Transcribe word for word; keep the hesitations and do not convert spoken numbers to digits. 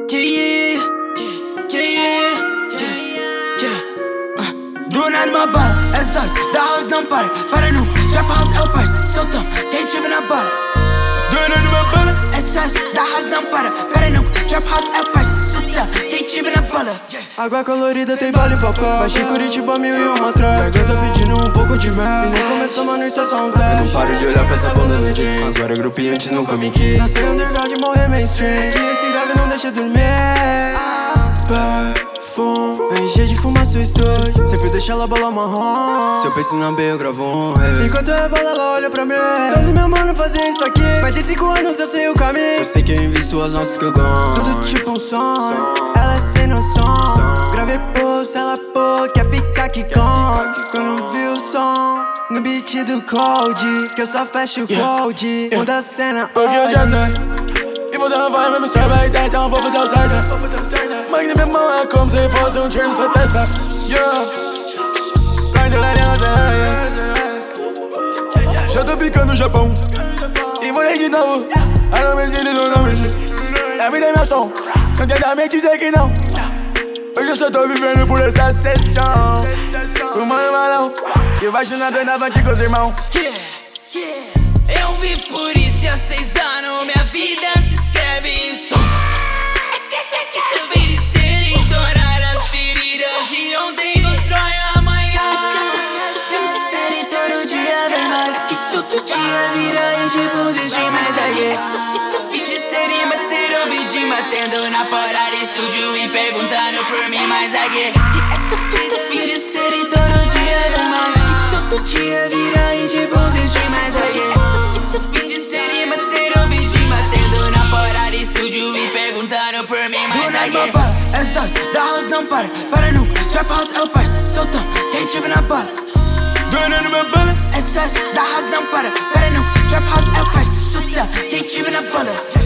Yeah, yeah, yeah, yeah, yeah. Uh, do nada uma bala, é sócio, da house não para, para nunca. Trap house é o parça, soltão, quem tiver na bala. Do nada uma bala, é sócio, da house não para, para nunca. Trap house é o parça, soltão, quem tiver na bala. Água colorida tem vale papel, baixo Curitiba mil e uma track. Garganta pedindo um pouco de mel, e nem começou, mano, isso é só um teste. Eu não paro de olhar pra essa bunda no jeans, agora grupo antes nunca me quis. Nascer underground e morrer mainstream, que esse grave não deixa dormir. Perfume, encher de fumaça o estúdio, sempre deixa ela bola marrom. Se eu penso na B eu gravo um rei. Enquanto eu rebolo ela olha pra mim. Todos meus mano fazem isso aqui, mais de cinco anos eu sei o caminho. Eu sei que eu invisto as nossas que eu ganho. Tudo tipo um som, ela é sem noção. Gravei post, ela pô, quer ficar aqui com. Quando eu vi o som no beat do Cold, que eu só fecho o Cold. Muda a cena hoje eu já tenho e vou dar vai, mesmo serve a ideia, então vou fazer o certo. Mas na minha mão é como se fosse um tiro, só testa. Yeah. Já tô ficando no Japão e morei de novo. I don't miss it, não me a vida é meu som, não tenta me dizer que não. Hoje eu só tô vivendo por essa sessão. O mano malão que vai chunando na avante com os irmãos. Yeah, yeah. Eu vivo por isso há seis anos, minha vida se escreve em som. Esquece que também de ser e dourar as feridas de ontem constrói amanhã. De ser e todo dia vem mais, que todo dia vira e tipo existe mais aqui. Fim de ser e mais ser o vídeo matando na fora de estúdio e perguntando por mim mais aqui. Essa fita fim de ser e todo dia vem mais, que todo dia vira e tipo existe mais aqui. Fim de ser e mais ser o vídeo matando na fora de estúdio e perguntando por mim mais aqui. Bala, é sócio, da house não para, para nunca. Trap house é o parça, soltão, quem tiver na bala. Dona numa bala, é sócio, da house não para, para nunca. Trap house é o parça, soltão, quem tiver na bala.